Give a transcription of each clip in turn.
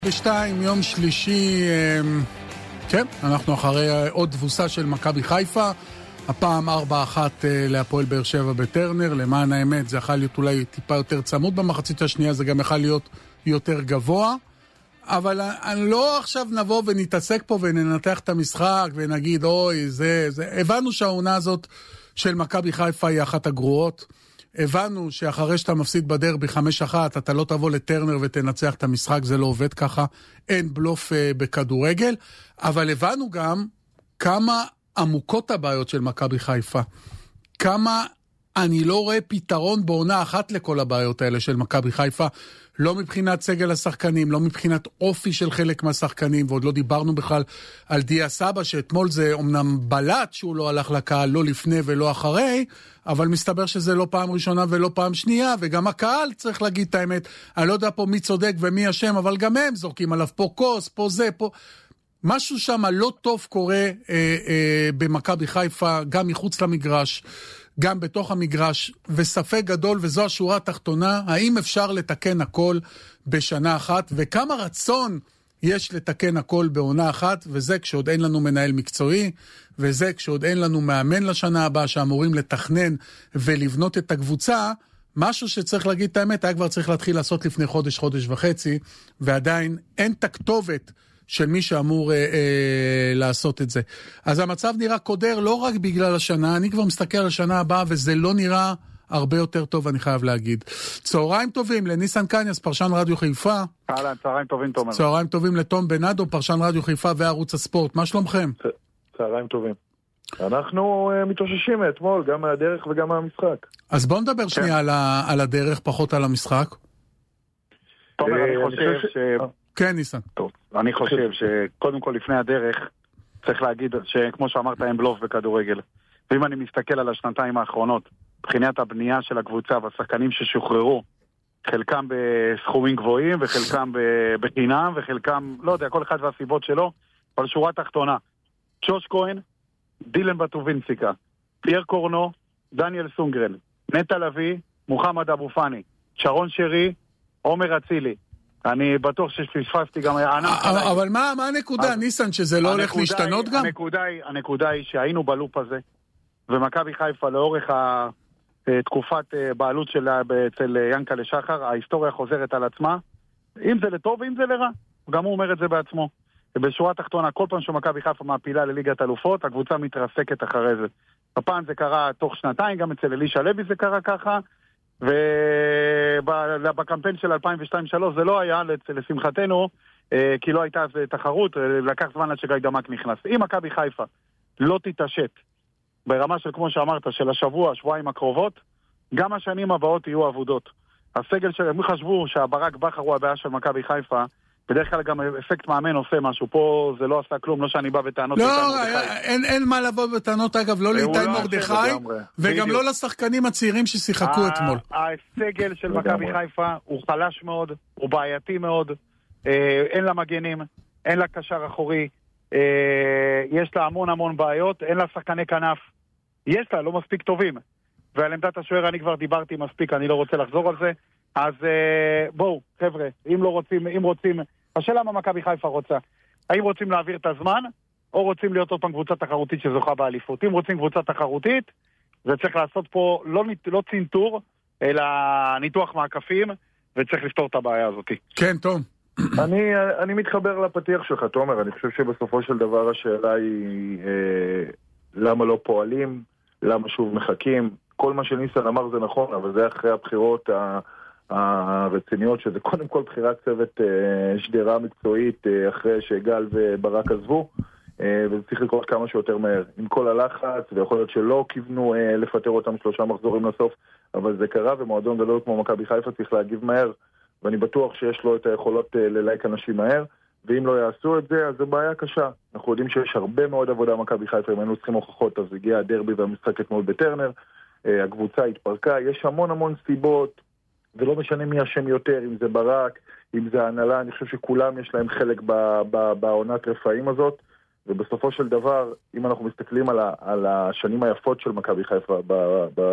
בשתיים, יום שלישי, כן, אנחנו אחרי עוד תבוסה של מכבי חיפה, הפעם 4-1 להפועל באר שבע בטרנר. למען האמת זה יכול להיות אולי טיפה יותר צמוד במחצית השנייה, זה גם יכול להיות יותר גבוה, אבל אני לא עכשיו נבוא ונתעסק פה וננתח את המשחק ונגיד אוי זה, הבנו שהעונה הזאת של מכבי חיפה היא אחת הגרועות, הבנו שאחרי שאתה מפסיד בדרבי 5-1, אתה לא תבוא לטרנר ותנצח את המשחק, זה לא עובד ככה, אין בלוף בכדורגל, אבל הבנו גם כמה עמוקות הבעיות של מכבי חיפה, כמה אני לא רואה פתרון בעונה אחת לכל הבעיות האלה של מכבי חיפה, לא מבחינת סגל השחקנים, לא מבחינת אופי של חלק מהשחקנים, ועוד לא דיברנו בכלל על דיה סבא, שאתמול זה אומנם בלט שהוא לא הלך לקהל, לא לפני ולא אחרי, אבל מסתבר שזה לא פעם ראשונה ולא פעם שנייה, וגם הקהל צריך להגיד את האמת, אני לא יודע פה מי צודק ומי אשם, אבל גם הם זורקים עליו פה כוס, פה זה, פה... משהו שם לא טוב קורה במכבי חיפה, גם מחוץ למגרש, גם בתוך המגרש, וספק גדול, וזו השורה התחתונה, האם אפשר לתקן הכל בשנה אחת, וכמה רצון יש לתקן הכל בעונה אחת, וזה כשעוד אין לנו מנהל מקצועי, וזה כשעוד אין לנו מאמן לשנה הבאה, שאמורים לתכנן ולבנות את הקבוצה, משהו שצריך להגיד את האמת, היה כבר צריך להתחיל לעשות לפני חודש, חודש וחצי, ועדיין אין את הכתובת של מי שאמור לעשות את זה. אז המצב נראה קודר לא רק בגלל השנה, אני כבר מסתכל על השנה הבאה, וזה לא נראה הרבה יותר טוב, אני חייב להגיד. צהריים טובים לניסן קניאס, פרשן רדיו חיפה. אהלן, צהריים טובים, תומר. צהריים טובים לתום בנאדו, פרשן רדיו חיפה וערוץ הספורט. מה שלומכם? צהריים טובים. אנחנו מתאוששים מאתמול, גם מהדרך וגם מהמשחק. אז בואו נדבר שנייה על הדרך, פחות על המשחק. תומר, אני חושב ש... כן, ניסן. טוב, אני חושב שקודם כל לפני הדרך צריך להגיד שכמו שאמרת אין בלוף בכדורגל. ואם אני מסתכל על השנתיים האחרונות, מבחינת הבנייה של הקבוצה והשחקנים ששוחררו, חלקם בסכומים גבוהים וחלקם בחינם וחלקם, לא יודע, כל אחד והסיבות שלו, אבל שורה תחתונה, שוש כהן, דילן בטובינציקה, פייר קורנו, דניאל סונגרן, נטע לוי, מוחמד אבו פאני, שרון שרי, עומר אצילי. אני בטוח שפספסתי גם... אבל מה הנקודה, ניסן, שזה לא הולך להשתנות גם? הנקודה היא שהיינו בלופ הזה, ומכבי חיפה לאורך תקופת בעלות שלה אצל ינקלה שחר, ההיסטוריה חוזרת על עצמה, אם זה לטוב ואם זה לרע. גם הוא אומר את זה בעצמו. ובשורה התחתונה, כל פעם שמכבי חיפה מעפילה לליגת אלופות, הקבוצה מתרסקת אחרי זה. הפעם זה קרה תוך שנתיים, גם אצל אלישע לוי זה קרה ככה, ובקמפיין של 2002-2003 זה לא היה, לשמחתנו, כי לא הייתה תחרות, לקח זמן עד שגיא דמק נכנס. אם מכבי חיפה לא תתעשת ברמה של, כמו שאמרת, של השבוע, שבועיים הקרובות, גם השנים הבאות יהיו עבודות. הסגל שלהם חשבו שהברק בכר הוא הבעיה של מכבי חיפה, בדרך כלל גם אפקט מאמן עושה משהו, פה זה לא עשה כלום, לא שאני בא בטענות. לא, אין מה לבוא בטענות, אגב, לא לאיתי מרדכי, וגם לא לשחקנים הצעירים ששיחקו אתמול. הסגל של מכבי חיפה הוא חלש מאוד, הוא בעייתי מאוד, אין לה מגנים, אין לה קשר אחורי, יש לה המון בעיות, אין לה שחקני כנף, יש לה, לא מספיק טובים, ועל עמדת השוער אני כבר דיברתי מספיק, אני לא רוצה לחזור על זה, אז בואו, חבר'ה, אם רוצים, השאלה מה מכבי חיפה רוצה, האם רוצים להעביר את הזמן, או רוצים להיות עוד פעם קבוצה תחרותית שזוכה באליפות. אם רוצים קבוצה תחרותית, זה צריך לעשות פה לא צינטור, אלא ניתוח מעקפים, וצריך לפתור את הבעיה הזאת. כן, טוב. אני מתחבר לפתיח שלך, תומר, אני חושב שבסופו של דבר השאלה היא למה לא פועלים, למה שוב מחכים, כל מה שניסן אמר זה נכון, אבל זה אחרי הבחירות הרציניות, שזה קודם כל בחירת צוות שדרה מקצועית אחרי שגל וברק עזבו, וזה צריך לקרות כמה שיותר מהר. עם כל הלחץ, ויכול להיות שלא כיוונו לפטר אותם 3 מחזורים לסוף, אבל זה קרה, ומועדון גדול כמו מכבי חיפה צריך להגיב מהר, ואני בטוח שיש לו את היכולות ללייק אנשים מהר, ואם לא יעשו את זה, אז זו בעיה קשה. אנחנו יודעים שיש הרבה מאוד עבודה מכבי חיפה, אם היינו צריכים הוכחות, אז הגיע הדרבי והמשחק אתמול בטרנר, הקבוצה התפרקה, יש המון סיבות, ולא משנה מי השם יותר, אם זה ברק, אם זה ההנהלה, אני חושב שכולם יש להם חלק בעונת רפאים הזאת, ובסופו של דבר, אם אנחנו מסתכלים על השנים היפות של מכבי חיפה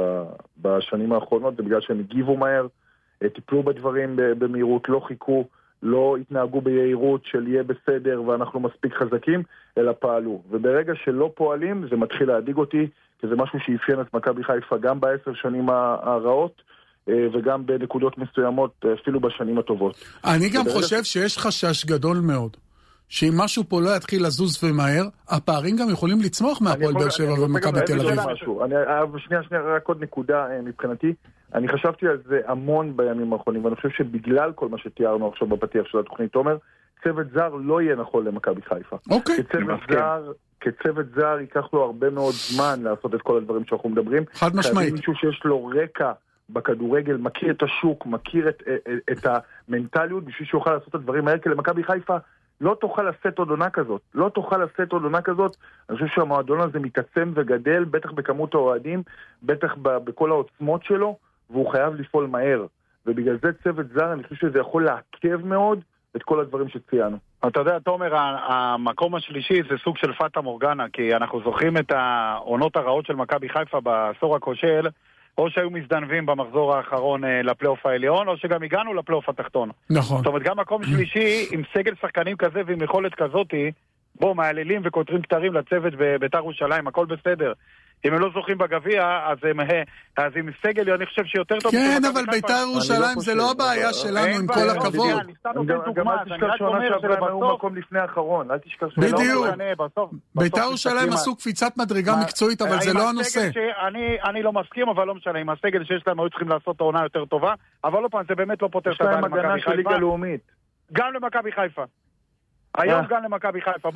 בשנים האחרונות, זה בגלל שהם הגיבו מהר, טיפלו בדברים במהירות, לא חיכו, לא התנהגו ביעירות של יהיה בסדר ואנחנו מספיק חזקים, אלא פעלו. וברגע שלא פועלים, זה מתחיל להדיג אותי, כי זה משהו שאפיין את מכבי חיפה גם ב10 שנים הרעות, וגם בנקודות מסוימות, אפילו בשנים הטובות. אני גם חושב שיש חשש גדול מאוד, שאם משהו פה לא יתחיל לזוז ומהר, הפערים גם יכולים לצמוח מהפועל באר שבע ומכבי תל אביב. שנייה, רק עוד נקודה מבחינתי. אני חשבתי על זה המון בימים האחרונים, ואני חושב שבגלל כל מה שתיארנו עכשיו בפתיח של התוכנית, תומר, צוות זר לא יהיה נכון למכבי חיפה. אוקיי. כצוות זר ייקח לו הרבה מאוד זמן לעשות את כל הדברים שאנחנו מדברים. חד משמעית. מישהו שיש לו רקע בכדורגל, מכיר את השוק, מכיר את המנטליות, בשביל שיוכל לעשות את הדברים האלה, כי למכבי חיפה לא תוכל לשאת עוד עונה כזאת. לא תוכל לשאת עוד עונה כזאת. אני חושב שהמועדון הזה מתעצם וגדל, בטח בכמות האוהדים, בטח בכל העוצמות שלו, והוא חייב לפעול מהר. ובגלל זה צוות זר, אני חושב שזה יכול לעכב מאוד את כל הדברים שציינו. אתה יודע, תומר, המקום השלישי זה סוג של פאטה מורגנה, כי אנחנו זוכרים את העונות הרעות של מכבי חיפה בעשור הכושל, או שהיו מזדנבים במחזור האחרון לפלייאוף העליון, או שגם הגענו לפלייאוף התחתון. נכון. זאת אומרת, גם מקום שלישי, עם סגל שחקנים כזה ועם יכולת כזאת, בו מעללים וכותרים כתרים לצוות בבית"ר ירושלים, הכל בסדר. אם הם לא זוכים בגביע, אז עם סגל, אני חושב שיותר טוב. כן, אבל בית"ר ירושלים זה לא הבעיה שלנו, עם כל הכבוד. גם אל תשכח שעונה שעברה הוא מקום לפני האחרון. אל תשכח שעונה. בדיוק. בית"ר ירושלים עשו קפיצת מדרגה מקצועית, אבל זה לא הנושא. אני לא מסכים, אבל לא משנה. עם הסגל שיש להם היו צריכים לעשות העונה יותר טובה, אבל לא פעם, זה באמת לא פותר את הבעיה למכבי חיפה. גם למכבי חיפה. היום גם למכבי חיפה.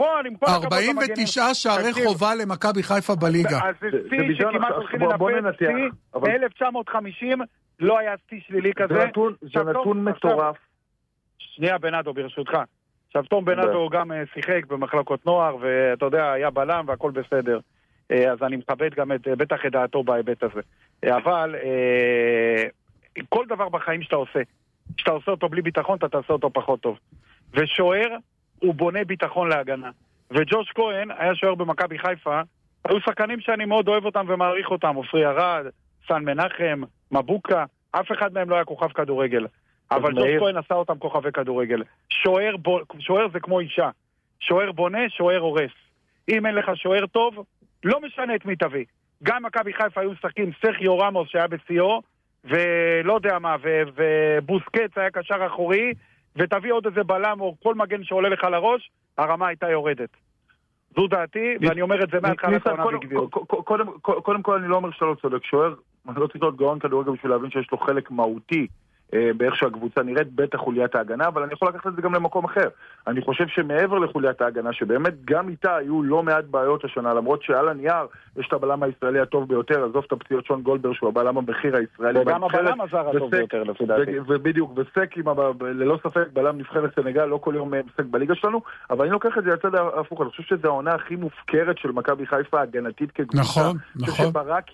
49 שערי חובה למכבי חיפה בליגה. אז זה שיא שכמעט הולכים לנפץ שיא. ב-1950 לא היה שיא שלילי כזה. זה נתון מטורף. שנייה בנאדו ברשותך. עכשיו תום בנאדו גם שיחק במחלקות נוער, ואתה יודע, היה בלם והכל בסדר. אז אני מכבד גם בטח את דעתו בהיבט הזה. אבל כל דבר בחיים שאתה עושה אותו בלי ביטחון, אתה תעשה אותו פחות טוב. ושוער הוא בונה ביטחון להגנה. וג'וש כהן היה שוער במכבי חיפה, היו שחקנים שאני מאוד אוהב אותם ומעריך אותם, עופרי ארד, סן מנחם, מבוקה, אף אחד מהם לא היה כוכב כדורגל. אבל ג'וש כהן עשה אותם כוכבי כדורגל. שוער זה כמו אישה. שוער בונה, שוער הורס. אם אין לך שוער טוב, לא משנה את מי תביא. גם מכבי חיפה היו שחקים סרחיו רמוס שהיה בשיאו, ולא יודע מה, ובוסקץ היה קשר אחורי, ותביא עוד איזה בלם או כל מגן שעולה לך לראש, הרמה הייתה יורדת. זו דעתי, ואני אומר את זה מהתחלת העונה בגביעות. קודם כל אני לא אומר שאתה לא צודק, שוער, אני לא צריך להיות גאון כדורגל בשביל להבין שיש לו חלק מהותי באיך שהקבוצה נראית, בטח חוליית ההגנה, אבל אני יכול לקחת את זה גם למקום אחר. אני חושב שמעבר לחוליית ההגנה, שבאמת גם איתה היו לא מעט בעיות השנה, למרות שעל הנייר יש את הבלם הישראלי הטוב ביותר, עזוב את הפציעות שון גולדברג, שהוא הבלם הבכיר הישראלי. וגם הבלם הזר הטוב ביותר, לפי דעתי. ובדיוק, וסק, ללא ספק, בלם נבחרת סנגל, לא כל יום מסק בליגה שלנו, אבל אני לוקח את זה לצד ההפוך. אני חושב שזו העונה הכי מופקרת של מכבי חיפה הגנתית כקבוצה. נכון, נכון.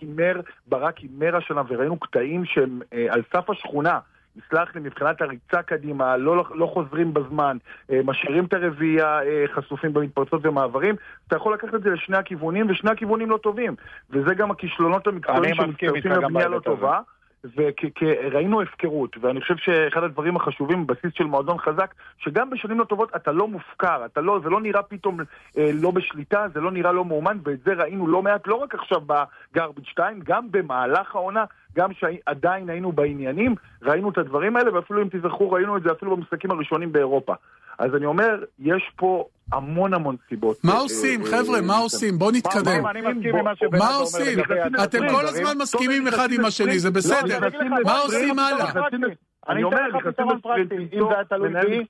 שברק הימר השנה, וראינו קטעים שהם על סף השכונה. יסלח לי, מבחינת הריצה קדימה, לא חוזרים בזמן, משאירים את הרביעייה חשופים במתפרצות ומעברים, אתה יכול לקחת את זה לשני הכיוונים, ושני הכיוונים לא טובים. וזה גם הכישלונות המקצועיים שמצטרפים לבנייה לא טובה, וראינו הפקרות, ואני חושב שאחד הדברים החשובים בסיס של מועדון חזק, שגם בשנים לא טובות אתה לא מופקר, זה לא נראה פתאום לא בשליטה, זה לא נראה לא מאומן, ואת זה ראינו לא מעט, לא רק עכשיו בגרביץ' 2, גם במהלך העונה, גם שעדיין היינו בעניינים, ראינו את הדברים האלה, ואפילו אם תזכרו, ראינו את זה אפילו במשחקים הראשונים באירופה. אז אני אומר, יש פה המון סיבות. מה עושים, חבר'ה? מה עושים? בואו נתקדם. מה עושים? אתם כל הזמן מסכימים אחד עם השני, זה בסדר. מה עושים הלאה? אני אומר, נכנסים אם זה היה תלוי בי,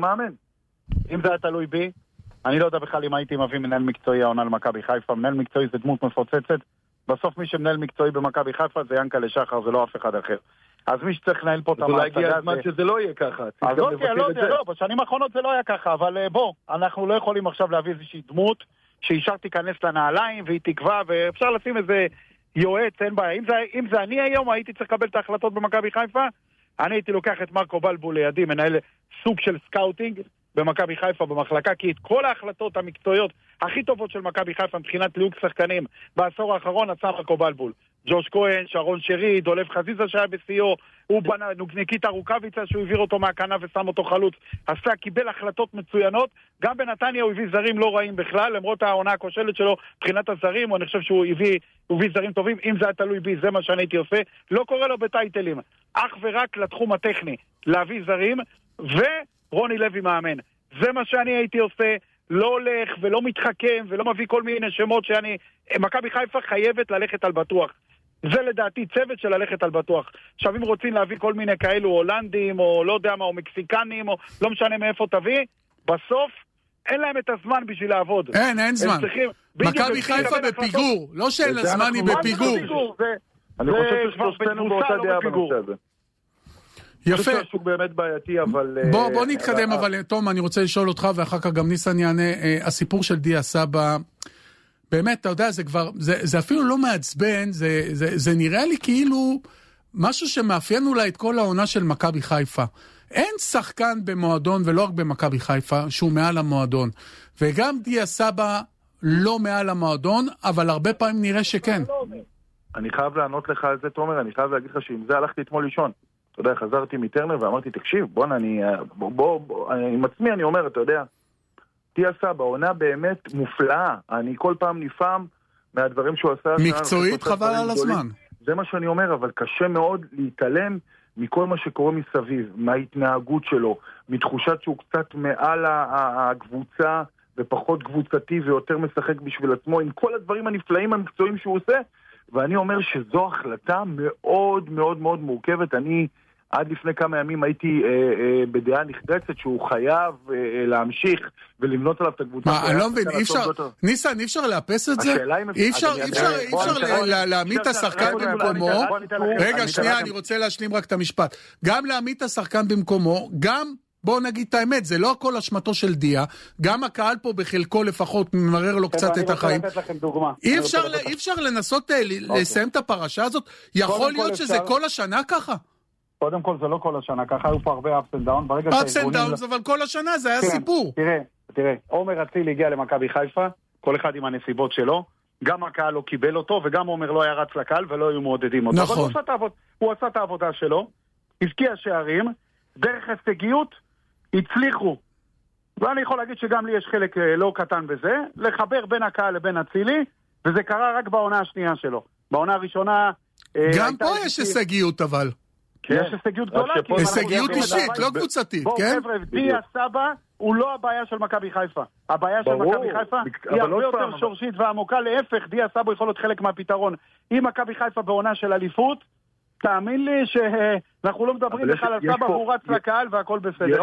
אם זה היה תלוי בי, אני לא יודע בכלל אם הייתי מביא מנהל מקצועי העונה למכבי חיפה. מנהל מקצועי זה דמות מפוצצת. בסוף מי שמנהל מקצועי במכבי חיפה זה ינקלה שחר, זה לא אף אחד אחר. אז מי שצריך לנהל פה את המעצגה זה... אולי הגיע הזמן שזה לא יהיה ככה. אז לא, בשנים האחרונות זה לא היה ככה, אבל בוא, אנחנו לא יכולים עכשיו להביא איזושהי דמות שאישר תיכנס לנעליים והיא תקווה, ואפשר לשים איזה יועץ, אין בעיה. אם זה אני היום, הייתי צריך לקבל את ההחלטות במכבי חיפה, אני הייתי לוקח את מרקו בלבול לידי, מנהל סוג של סקאוטינג במכבי חיפה במחלקה, כי את כל ההחלטות המקצועיות הכי טובות של מכבי חיפה מבחינת ליהוק שחקנים בעשור האחרון עשה מרקו בלבול. ג'וש כהן, שרון שרי, דולב חזיזה שהיה בשיאו, הוא בנה, ניקיטה רוקביצה שהוא העביר אותו מהכנף ושם אותו חלוץ, קיבל החלטות מצוינות, גם בנתניה הוא הביא זרים לא רעים בכלל, למרות העונה הכושלת שלו מבחינת הזרים, אני חושב שהוא הביא זרים טובים, אם זה היה תלוי בי, זה מה שאני הייתי עושה, לא קורא לו בטייטלים, אך ורק לתחום הטכני, להביא זרים, ורוני לוי מאמן. זה מה שאני הייתי עושה, לא הולך ולא מתחכם ולא מביא כל מיני שמות מכבי חיפה חייבת ללכת על בטוח. זה לדעתי צוות של ללכת על בטוח. עכשיו אם רוצים להביא כל מיני כאלו הולנדים או לא יודע מה, או מקסיקנים או לא משנה מאיפה תביא, בסוף אין להם את הזמן בשביל לעבוד. אין זמן. מכבי חיפה בפיגור, לא שאין לה זמן, היא בפיגור. אני חושב ששלושתנו באותה דעה בנושא הזה. יפה. זה שוק באמת בעייתי, אבל... בוא נתקדם, אבל תום, אני רוצה לשאול אותך, ואחר כך גם ניסן יענה, הסיפור של דיה סבא, באמת, אתה יודע, זה כבר, זה אפילו לא מעצבן, זה נראה לי כאילו משהו שמאפיין אולי את כל העונה של מכבי חיפה. אין שחקן במועדון, ולא רק במכבי חיפה, שהוא מעל המועדון. וגם דיה סבא לא מעל המועדון, אבל הרבה פעמים נראה שכן. אני חייב לענות לך על זה, תומר, אני חייב להגיד לך שעם זה הלכתי אתמול לישון. אתה יודע, חזרתי מטרנר ואמרתי, תקשיב, עם עצמי אני אומר, אתה יודע, דיה סבא, עונה באמת מופלאה. אני כל פעם נפעם מהדברים שהוא עשה. מקצועית חבל על הזמן. זה מה שאני אומר, אבל קשה מאוד להתעלם מכל מה שקורה מסביב, מההתנהגות שלו, מתחושת שהוא קצת מעל הקבוצה ופחות קבוצתי ויותר משחק בשביל עצמו, עם כל הדברים הנפלאים המקצועיים שהוא עושה, ואני אומר שזו החלטה מאוד מאוד מאוד מורכבת. אני עד לפני כמה ימים הייתי בדעה נחרצת שהוא חייב להמשיך ולבנות עליו את הקבוצה. מה, אני לא מבין, ניסן, אי אפשר לאפס את זה? אי אפשר להעמיד את השחקן במקומו. רגע, שנייה, אני רוצה להשלים רק את המשפט. גם להעמיד את השחקן במקומו, גם בואו נגיד את האמת, זה לא הכל אשמתו של דיה, גם הקהל פה בחלקו לפחות ממרר לו קצת את החיים. אי אפשר לנסות לסיים את הפרשה הזאת? יכול להיות שזה כל השנה ככה? קודם כל זה לא כל השנה ככה, היו פה הרבה ups and downs. ups and downs, אבל כל השנה זה היה סיפור. תראה, עומר אצילי הגיע למכבי חיפה, כל אחד עם הנסיבות שלו, גם הקהל לא קיבל אותו, וגם עומר לא היה רץ לקהל ולא היו מעודדים אותו. נכון. הוא עשה את העבודה שלו, הבקיע שערים, דרך הישגיות, הצליחו, ואני יכול להגיד שגם לי יש חלק לא קטן בזה, לחבר בין הקהל לבין אצילי, וזה קרה רק בעונה השנייה שלו. בעונה הראשונה... גם פה יש הישגיות אבל. יש הישגיות גדולה. הישגיות אישית, לא קבוצתית, כן? בואו חבר'ה, דיה סבא הוא לא הבעיה של מכבי חיפה. הבעיה של מכבי חיפה היא הרבה יותר שורשית ועמוקה, להפך, דיה סבא יכול להיות חלק מהפתרון. אם מכבי חיפה בעונה של אליפות, תאמין לי שאנחנו לא מדברים בכלל על סבא, הוא רץ לקהל והכל בסדר.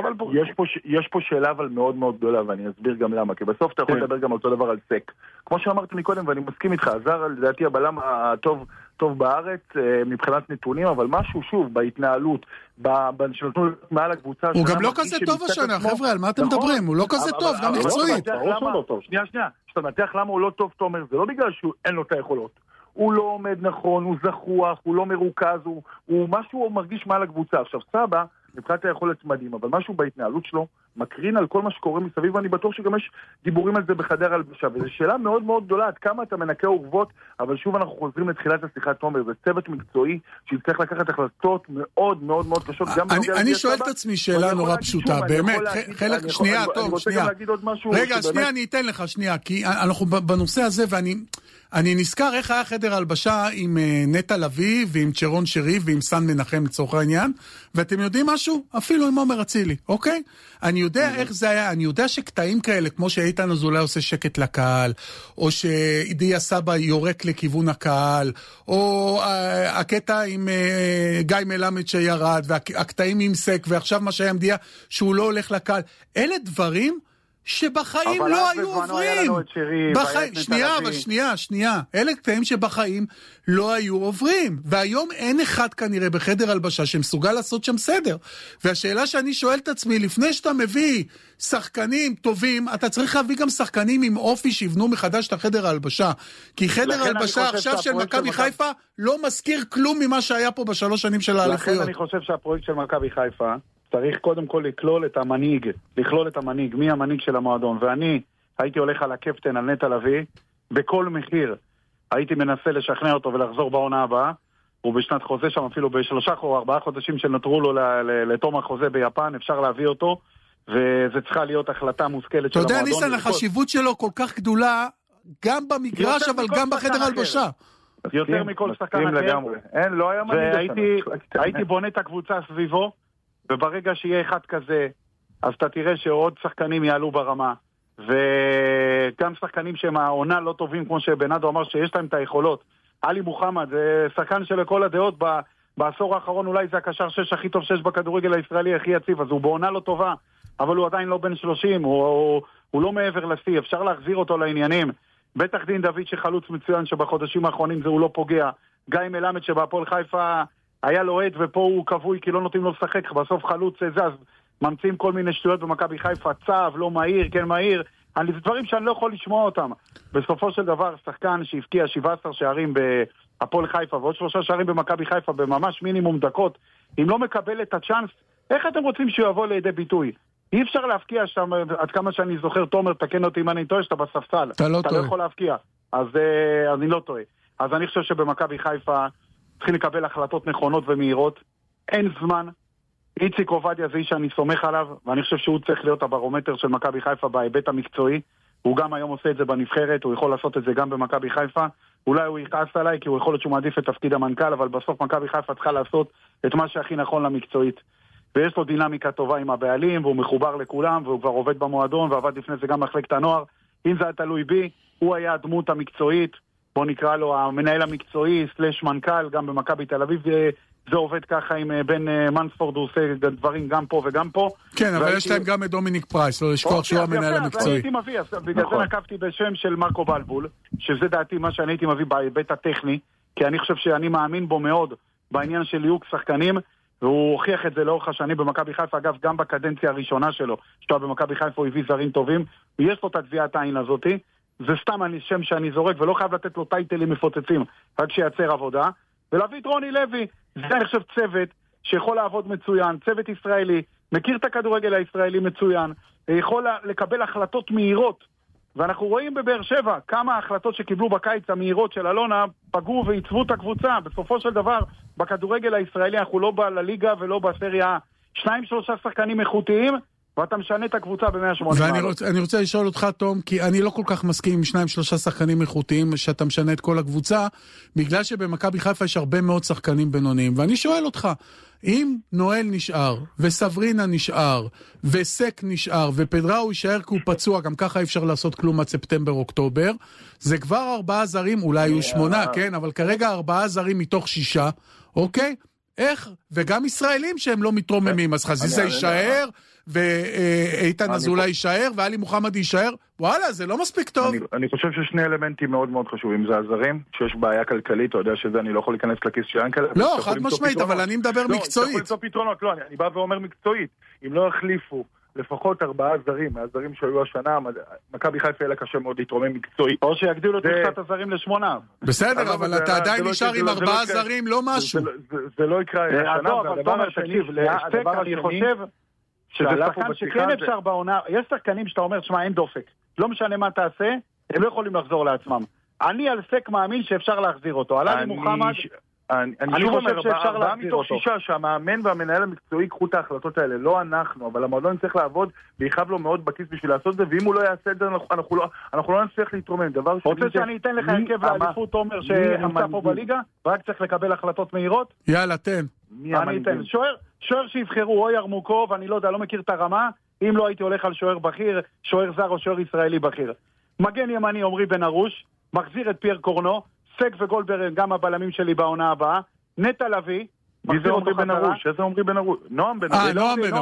יש פה שאלה אבל מאוד מאוד גדולה, ואני אסביר גם למה, כי בסוף אתה יכול לדבר גם על אותו דבר על סק. כמו שאמרתי מקודם, ואני מסכים איתך, עזר לדעתי הבלם הטוב בארץ מבחינת נתונים, אבל משהו שוב בהתנהלות, שנתנו מעל הקבוצה... הוא גם לא כזה טוב השנה, חבר'ה, על מה אתם מדברים? הוא לא כזה טוב, גם מקצועית. שנייה, שאתה מנתח למה הוא לא טוב, תומר, זה לא בגלל שאין לו את היכולות. הוא לא עומד נכון, הוא זחוח, הוא לא מרוכז, הוא משהו מרגיש מעל הקבוצה. עכשיו, סבא, מבחינת היכולת מדהים, אבל משהו בהתנהלות שלו מקרין על כל מה שקורה מסביב, ואני בטוח שגם יש דיבורים על זה בחדר הלבשה, וזו שאלה מאוד מאוד גדולה, עד כמה אתה מנקה עורבות, אבל שוב אנחנו חוזרים לתחילת השיחת תומר, זה צוות מקצועי שיצטרך לקחת החלטות מאוד מאוד מאוד קשות. אני שואל את עצמי שאלה נורא פשוטה, באמת, חלק, שנייה, טוב, שנייה. רגע, שנייה, אני אתן לך, שנייה, כי אנחנו בנושא הזה, אני נזכר איך היה חדר הלבשה עם נטע לוי ועם צ'רון שריף ועם סן מנחם לצורך העניין, ואתם יודעים משהו? אפילו עם עומר אצילי, אוקיי? אני יודע איך זה היה, אני יודע שקטעים כאלה, כמו שאיתן אזולאי עושה שקט לקהל, או שדיה סבא יורק לכיוון הקהל, או הקטע עם גיא מלמד שירד, והקטעים עם סק, ועכשיו מה שהיה עם דיה, שהוא לא הולך לקהל. אלה דברים שבחיים לא היו עוברים. שנייה. אלה קטעים שבחיים לא היו עוברים. והיום אין אחד כנראה בחדר הלבשה שמסוגל לעשות שם סדר. והשאלה שאני שואל את עצמי, לפני שאתה מביא שחקנים טובים, אתה צריך להביא גם שחקנים עם אופי שיבנו מחדש את החדר הלבשה. כי חדר הלבשה עכשיו של מכבי חיפה לא מזכיר כלום ממה שהיה פה בשלוש שנים של האליפויות. לכן אני חושב שהפרויקט של מכבי חיפה צריך קודם כל לכלול את המנהיג, מי המנהיג של המועדון, ואני הייתי הולך על הקפטן, על נטע לוי, בכל מחיר הייתי מנסה לשכנע אותו ולחזור בעונה הבאה, הוא בשנת חוזה שם, אפילו ב3 או 4 חודשים שנותרו לו לתום החוזה ביפן, אפשר להביא אותו, וזה צריכה להיות החלטה מושכלת של המועדון. אתה יודע, ניסן, החשיבות שלו כל כך גדולה, גם במגרש, אבל גם בחדר הלבשה. יותר מכל שחקן אחר. אין, לא היה והייתי בונה את הקבוצה סביבו, וברגע שיהיה אחד כזה, אז אתה תראה שעוד שחקנים יעלו ברמה, וגם שחקנים שהם העונה לא טובים, כמו שבנאדו אמר שיש להם את היכולות. עלי מוחמד, זה שחקן שלכל הדעות בעשור האחרון, אולי זה הקשר 6 הכי טוב שיש בכדורגל הישראלי, הכי יציב, אז הוא בעונה לא טובה, אבל הוא עדיין לא בן 30, הוא לא מעבר לשיא, אפשר להחזיר אותו לעניינים. בטח דין דוד שחלוץ מצוין שבחודשים האחרונים זה הוא לא פוגע. גיא מלמד שבהפועל חיפה היה לו עד ופה הוא קבוי כי לא נותנים לו לשחק, בסוף חלוץ זה, אז ממציאים כל מיני שטויות במכבי חיפה, צו, לא מהיר, כן מהיר, זה דברים שאני לא יכול לשמוע אותם. בסופו של דבר שחקן שהפקיע 17 שערים בהפועל חיפה ועוד 3 שערים במכבי חיפה בממש מינימום דקות, אם לא מקבל את הצ'אנס, איך אתם רוצים שהוא יבוא לידי ביטוי? אי אפשר להפקיע שם, עד כמה שאני זוכר, תומר, תקן אותי אם אני טועה, שאתה בספסל. אתה לא יכול להפקיע. אז אני לא טועה. אז אני חושב שבמכבי חיפה צריכים לקבל החלטות נכונות ומהירות. אין זמן. איציק עובדיה זה איש שאני סומך עליו, ואני חושב שהוא צריך להיות הברומטר של מכבי חיפה בהיבט המקצועי. הוא גם היום עושה את זה בנבחרת, הוא יכול לעשות את זה גם במכבי חיפה. אולי הוא יכעס עליי, כי הוא יכול להיות שהוא מעדיף את תפקיד המנכ"ל, אבל בסוף מכבי חיפה צריכה לעשות את מה שהכי נכון למקצועית. ויש לו דינמיקה טובה עם הבעלים, והוא מחובר לכולם, והוא כבר עובד במועדון, ועבד לפני זה גם מחלקת הנוער. אם זה היה תלוי בי, הוא היה הדמות המקצועית, בוא נקרא לו המנהל המקצועי, סלש מנכ"ל, גם במכבי תל אביב, זה עובד ככה עם בן מנספורד, הוא עושה דברים גם פה וגם פה. כן, אבל יש להם גם את דומיניק פרייס, לא לשכוח שהוא המנהל המקצועי. אז הייתי מביא, בגלל זה נקבתי בשם של מרקו בלבול, שזה דעתי מה שאני הייתי מביא בהיבט הטכני, כי אני חושב שאני מאמין בו מאוד בעניין של ליהוק שחקנים, והוא הוכיח את זה לאורך השנים במכבי חיפה, אגב, גם בקדנציה הראשונה שלו, שאתה במכבי חיפה הוא הביא זרים טובים, ויש לו את התביעת העין הזאת, זה סתם שם שאני זורק, ולא חייב לתת לו טייטלים מפוצצים, רק שייצר עבודה, ולהביא את רוני לוי, זה אני חושב צוות שיכול לעבוד מצוין, צוות ישראלי, מכיר את הכדורגל הישראלי מצוין, יכול לקבל החלטות מהירות, ואנחנו רואים בבאר שבע כמה ההחלטות שקיבלו בקיץ המהירות של אלונה פגעו ועיצבו את הקבוצה. בסופו של דבר בכדורגל הישראלי אנחנו לא בליגה ולא בסריה 2-3 שחקנים איכותיים ואתה משנה את הקבוצה ב-180 מעלות. ואני רוצה לשאול אותך, תום, כי אני לא כל כך מסכים עם 2-3 שחקנים איכותיים שאתה משנה את כל הקבוצה, בגלל שבמכבי חיפה יש הרבה מאוד שחקנים בינוניים, ואני שואל אותך, אם נואל נשאר, וסברינה נשאר, וסק נשאר, ופדראו יישאר כי הוא פצוע, גם ככה אי אפשר לעשות כלום עד ספטמבר-אוקטובר, זה כבר 4 זרים, אולי יהיו 8, כן, אבל כרגע 4 זרים מתוך 6, אוקיי? איך? וגם ישראלים שהם לא מתרוממים, אז חזיזה יישאר, ואיתן אזולאי יישאר, ואלי מוחמד יישאר, וואלה, זה לא מספיק טוב. אני חושב ששני אלמנטים מאוד מאוד חשובים, זה הזרים, שיש בעיה כלכלית, אתה יודע שזה אני לא יכול להיכנס לכיס של ינקלה. לא, חד משמעית, אבל אני מדבר מקצועית. לא, אני בא ואומר מקצועית, אם לא החליפו לפחות 4 זרים, מהזרים שהיו השנה, מכבי חיפה יהיה קשה מאוד להתרומם מקצועית. או שיגדילו את מכסת הזרים ל8. בסדר, אבל אתה עדיין נשאר עם 4 זרים, לא משהו. זה לא יקרה השנה, והדבר השני, אני חושב שזה שחקן שכן אפשר בעונה, יש שחקנים שאתה אומר, שמה, אין דופק. לא משנה מה תעשה, הם לא יכולים לחזור לעצמם. אני על סק מאמין שאפשר להחזיר אותו. עלי מוחמד, אני חושב שאפשר להחזיר אותו. 6 שהמאמן והמנהל המקצועי קחו את ההחלטות האלה, לא אנחנו, אבל המועדון צריך לעבוד ויחב לו מאוד בכיס בשביל לעשות את זה, ואם הוא לא יעשה את זה, אנחנו לא נצליח להתרומם. רוצה שאני אתן לך הרכב לאליפות, תומר, שנמצא פה בליגה, ורק צריך לקבל החלטות מהירות? יאללה, תן. אני אתן. שוער שיבחרו, או ירמוקוב, אני לא יודע, לא מכיר את הרמה, אם לא הייתי הולך על שוער בכיר, שוער זר או שוער ישראלי בכיר. מגן ימני עומרי בן ארוש, מחזיר את פייר קורנו, סק וגולדברג, גם הבלמים שלי בעונה הבאה, נטע לביא, איזה עומרי בן ארוש? איזה עומרי בן ארוש? נועם בן ארוש.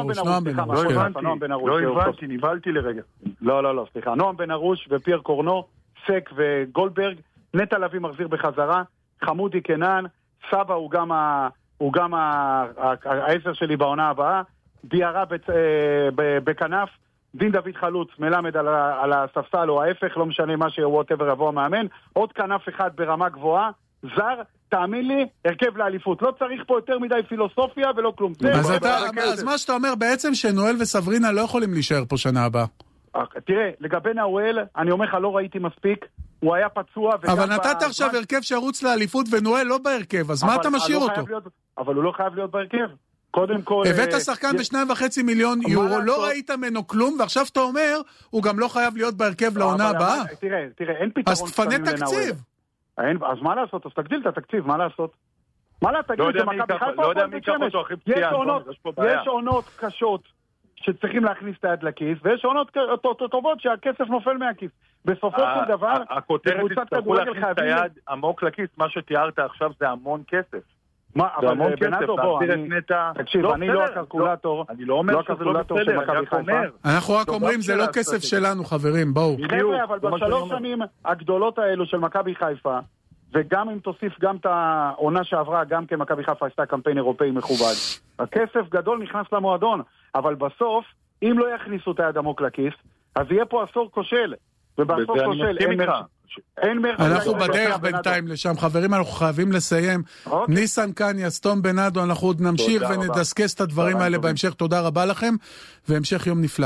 נועם בן ארוש. לא הבנתי, נבהלתי לרגע. לא, סליחה. נועם בן ארוש ופייר קורנו, סק וגולדברג, נטע לביא מחזיר בחזרה, חמודי קנן, סבא הוא גם העשר שלי בעונה הבאה, דיארה בכנף, דין דוד חלוץ מלמד על הספסל או ההפך, לא משנה מה שוואטאבר יבוא המאמן, עוד כנף אחד ברמה גבוהה, זר, תאמין לי, הרכב לאליפות. לא צריך פה יותר מדי פילוסופיה ולא כלום. אז מה שאתה אומר בעצם שנואל וסברינה לא יכולים להישאר פה שנה הבאה. תראה, לגבי נואל, אני אומר לך, לא ראיתי מספיק, הוא היה פצוע. אבל נתת עכשיו הרכב שערוץ לאליפות ונואל לא בהרכב, אז מה אתה משאיר אותו? אבל הוא לא חייב להיות בהרכב. קודם כל... הבאת שחקן ב2.5 מיליון יורו, לא ראית ממנו כלום, ועכשיו אתה אומר, הוא גם לא חייב להיות בהרכב לעונה הבאה. תראה, אין פתרון. אז תפנה תקציב. אז מה לעשות? אז תגדיל את התקציב, מה לעשות? מה לעשות? תגיד, זה מכבי חיפה, לא יודע מי ייקח אותו הכי פציעה. יש עונות קשות שצריכים להכניס את היד לכיס, ויש עונות טובות שהכסף נופל מהכיס. בסופו של דבר, הכותרת תצטרכו להכניס את היד עמוק לכיס, מה שתיארת עכשיו זה המון כסף. זה המון כסף, תקשיב, אני לא הקלקולטור, אני לא אומר שזה לא בסדר, אני רק אומר. אנחנו רק אומרים, זה לא כסף שלנו, חברים, בואו. חבר'ה, אבל בשלוש שנים הגדולות האלו של מכבי חיפה, וגם אם תוסיף גם את העונה שעברה, גם כמכבי חיפה עשתה קמפיין אירופאי מכובד, הכסף גדול נכנס למועדון, אבל בסוף, אם לא יכניסו את היד עמוק לכיס, אז יהיה פה עשור כושל, ובעשור כושל אין אנחנו בדרך בינתיים לשם, חברים, אנחנו חייבים לסיים. ניסן קניה, סתום בנאדו, אנחנו עוד נמשיך ונדסקס את הדברים האלה בהמשך. תודה רבה לכם, והמשך יום נפלא.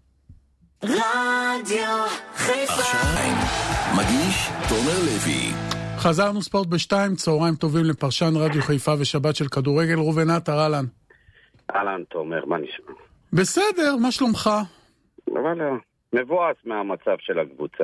רדיו חיפה מגיש תומר לוי. חזרנו ספורט ב2, צהריים טובים לפרשן רדיו חיפה ושבת של כדורגל. ראובן עטר, אהלן. אהלן תומר, מה נשמע? בסדר, מה שלומך? אבל מבואס מהמצב של הקבוצה.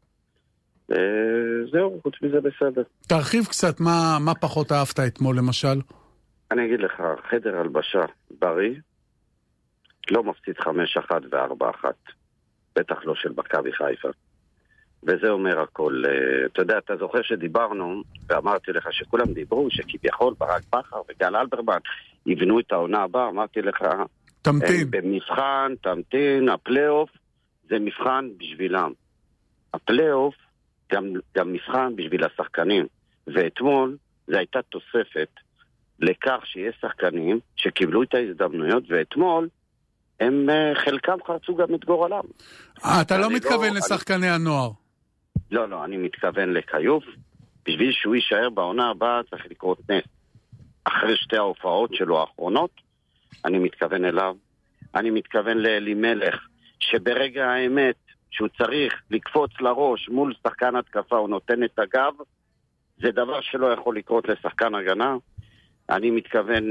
זהו, חוץ מזה בסדר. תרחיב קצת מה פחות אהבת אתמול למשל. אני אגיד לך, חדר הלבשה בריא, לא מפסיד 5-1 ו4-1, בטח לא של מכבי חיפה. וזה אומר הכל. אתה יודע, אתה זוכר שדיברנו, ואמרתי לך שכולם דיברו, שכביכול ברק בכר וגל אלברמן יבנו את העונה הבאה, אמרתי לך, תמתין. במבחן, תמתין, הפלייאוף זה מבחן בשבילם. הפלייאוף גם מבחן בשביל השחקנים. ואתמול זה הייתה תוספת לכך שיש שחקנים שקיבלו את ההזדמנויות, ואתמול הם חלקם חרצו גם את גורלם. אתה לא מתכוון לשחקני הנוער? לא, אני מתכוון לקיוף. בשביל שהוא יישאר בעונה הבאה צריך לקרות נס. אחרי שתי ההופעות שלו האחרונות, אני מתכוון אליו. אני מתכוון לאלימלך, שברגע האמת שהוא צריך לקפוץ לראש מול שחקן התקפה, הוא נותן את הגב, זה דבר שלא יכול לקרות לשחקן הגנה. אני מתכוון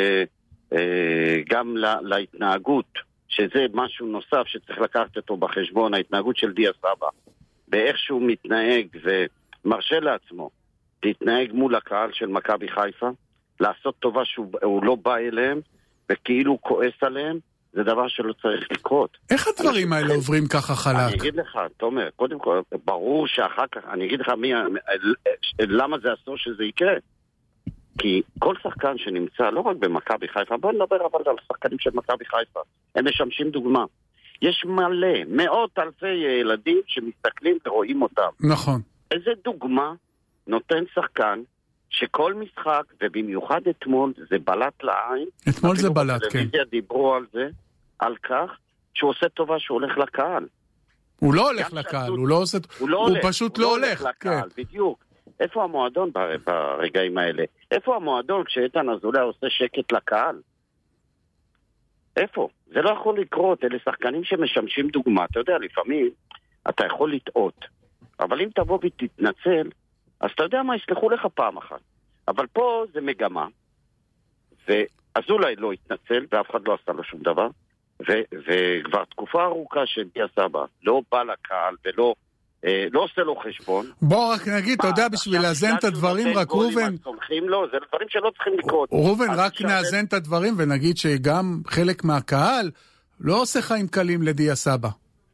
גם להתנהגות, שזה משהו נוסף שצריך לקחת אותו בחשבון, ההתנהגות של דיה סבא, באיך שהוא מתנהג ומרשה לעצמו להתנהג מול הקהל של מכבי חיפה, לעשות טובה שהוא לא בא אליהם, וכאילו הוא כועס עליהם, זה דבר שלא צריך לקרות. איך הדברים האלה עוברים ככה חלק? אני אגיד לך, תומר, קודם כל, ברור שאחר כך, אני אגיד לך למה זה אסור שזה יקרה. כי כל שחקן שנמצא, לא רק במכבי חיפה, בוא נדבר אבל על שחקנים של מכבי חיפה, הם משמשים דוגמה. יש מלא, מאות אלפי ילדים שמסתכלים ורואים אותם. נכון. איזה דוגמה נותן שחקן שכל משחק, ובמיוחד אתמול, זה בלט לעין. אתמול זה בלט, כן. בטלוויזיה דיברו על זה, על כך שהוא עושה טובה שהוא הולך לקהל. הוא לא הולך לקהל, הוא פשוט לא הולך לקהל, בדיוק. איפה המועדון ברגעים האלה? איפה המועדון כשאיתן אזולאי עושה שקט לקהל? איפה? זה לא יכול לקרות, אלה שחקנים שמשמשים דוגמה. אתה יודע, לפעמים אתה יכול לטעות, אבל אם תבוא ותתנצל, אז אתה יודע מה, יסלחו לך פעם אחת. אבל פה זה מגמה, ואזולאי לא התנצל, ואף אחד לא עשה לו שום דבר, וכבר תקופה ארוכה שדיה סבא לא בא לקהל ולא לא עושה לו חשבון. בוא רק נגיד, אתה יודע, בשביל לאזן את הדברים, רק רובן... זה דברים שלא צריכים לקרות. רובן, רק נאזן את הדברים ונגיד שגם חלק מהקהל לא עושה חיים קלים לדיה סבא.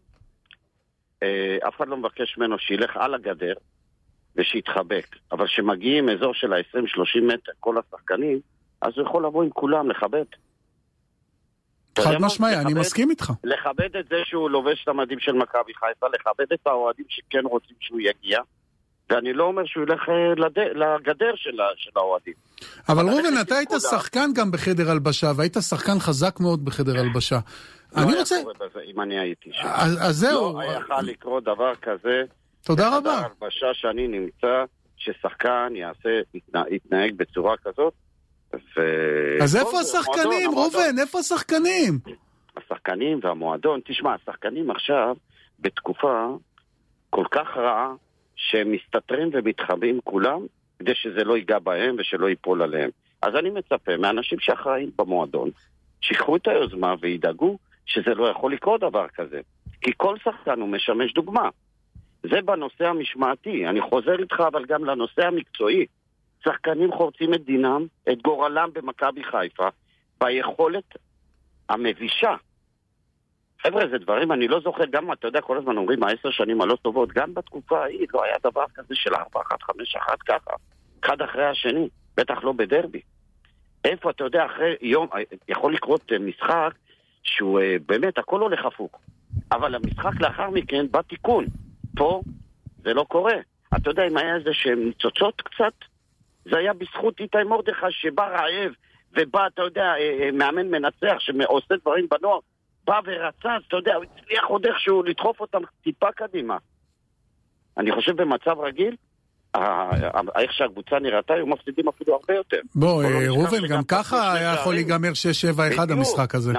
אף אחד לא מבקש ממנו שילך על הגדר ושיתחבק. אבל שמגיעים אזור של ה-20-30 מטר כל השחקנים, אז הוא יכול לבוא עם כולם, לכבד. חד משמעי, אני מסכים איתך. לכבד את זה שהוא לובש את המדים של מכבי חיפה, לכבד את האוהדים שכן רוצים שהוא יגיע, ואני לא אומר שהוא ילך לגדר של האוהדים. אבל רובן, אתה היית שחקן גם בחדר הלבשה, והיית שחקן חזק מאוד בחדר הלבשה. לא היה קורה בזה, אם אני הייתי שם. אז זהו. לא היה יכול לקרות דבר כזה. תודה רבה. בחדר הלבשה שאני נמצא, ששחקן יתנהג בצורה כזאת, אז איפה השחקנים, רובן? איפה השחקנים? השחקנים והמועדון, תשמע, השחקנים עכשיו בתקופה כל כך רעה, שמסתתרים ומתחבאים כולם, כדי שזה לא ייגע בהם ושלא ייפול עליהם. אז אני מצפה מאנשים שאחראים במועדון, שיקחו את היוזמה וידאגו שזה לא יכול לקרות דבר כזה. כי כל שחקן הוא משמש דוגמה. זה בנושא המשמעתי. אני חוזר איתך אבל גם לנושא המקצועי. שחקנים חורצים את דינם, את גורלם במכבי חיפה, ביכולת המבישה. חבר'ה, זה דברים, אני לא זוכר, גם אתה יודע, כל הזמן אומרים, 10 שנים הלא טובות, גם בתקופה ההיא לא היה דבר כזה של 4-1-5-1 ככה, אחד אחרי השני, בטח לא בדרבי. איפה, אתה יודע, אחרי יום, יכול לקרות משחק, שהוא באמת, הכל הולך הפוך. אבל המשחק לאחר מכן, בא תיקון. פה, זה לא קורה. אתה יודע, אם היה איזה שהם ניצוצות קצת, זה היה בזכות איתי מרדכי שבא רעב, ובא, אתה יודע, מאמן מנצח, שעושה דברים בנוער, בא ורצה, אתה יודע, הוא הצליח עוד איכשהו לדחוף אותם טיפה קדימה. אני חושב במצב רגיל, איך שהקבוצה נראתה, היו מפסידים אפילו הרבה יותר. בוא, רובן, גם ככה היה יכול להיגמר 6-7-1 המשחק הזה.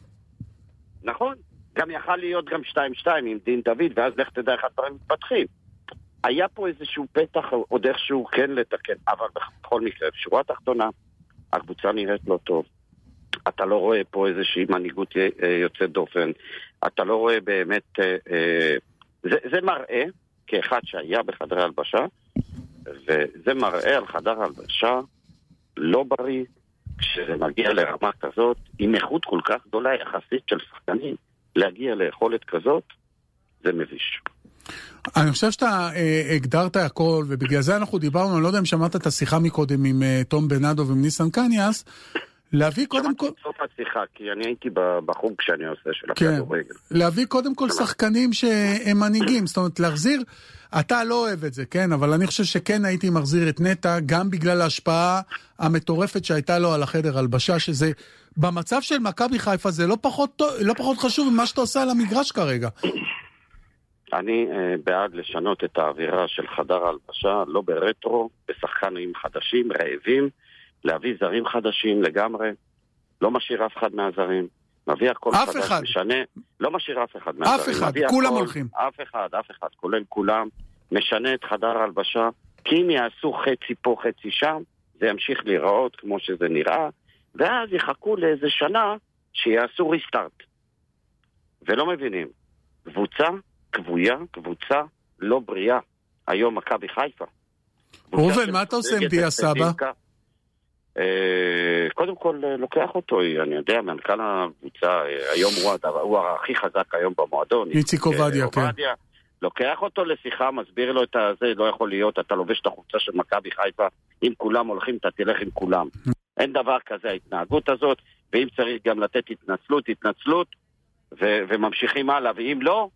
נכון. גם יכל להיות גם 2-2 עם דין דוד, ואז לך תדע איך הדברים מתפתחים. היה פה איזשהו פתח עוד איכשהו כן לתקן, אבל בכל מקרה, בשורה התחתונה, הקבוצה נראית לא טוב. אתה לא רואה פה איזושהי מנהיגות יוצאת דופן. אתה לא רואה באמת... זה מראה, כאחד שהיה בחדר הלבשה, וזה מראה על חדר הלבשה לא בריא, כשזה מגיע לרמה כזאת, עם איכות כל כך גדולה יחסית של שחקנים, להגיע ליכולת כזאת, זה מביש. אני חושב שאתה הגדרת הכל, ובגלל זה אנחנו דיברנו, אני לא יודע אם שמעת את השיחה מקודם עם תום בנאדו ועם ניסן קניאס, להביא קודם כל... שמעתי סוף השיחה, כי אני הייתי בחוג שאני עושה של הכדורגל. להביא קודם כל שחקנים שהם מנהיגים, זאת אומרת, להחזיר, אתה לא אוהב את זה, כן? אבל אני חושב שכן הייתי מחזיר את נטע, גם בגלל ההשפעה המטורפת שהייתה לו על החדר הלבשה, שזה במצב של מכבי חיפה, זה לא פחות חשוב ממה שאתה עושה על המגרש כרגע. אני בעד לשנות את האווירה של חדר הלבשה, לא ברטרו, בשחקנים חדשים, רעבים, להביא זרים חדשים לגמרי, לא משאיר אף אחד מהזרים, מביא הכל חדש, משנה, לא משאיר אף אחד מהזרים. אף אחד, כולם הולכים. אף אחד, כולל כולם, משנה את חדר הלבשה, כי אם יעשו חצי פה, חצי שם, זה ימשיך להיראות כמו שזה נראה, ואז יחכו לאיזה שנה שיעשו ריסטארט. ולא מבינים, קבוצה כבויה, קבוצה לא בריאה, היום מכבי חיפה. רובן, מה אתה עושה עם דיה סבא? קודם כל לוקח אותו, אני יודע, מנכ"ל הקבוצה, היום הוא הכי חזק היום במועדון. איציק עובדיה, כן. לוקח אותו לשיחה, מסביר לו את זה, לא יכול להיות, אתה לובש את החולצה של מכבי חיפה, אם כולם הולכים, אתה תלך עם כולם. אין דבר כזה, ההתנהגות הזאת, ואם צריך גם לתת התנצלות, וממשיכים הלאה, ואם לא,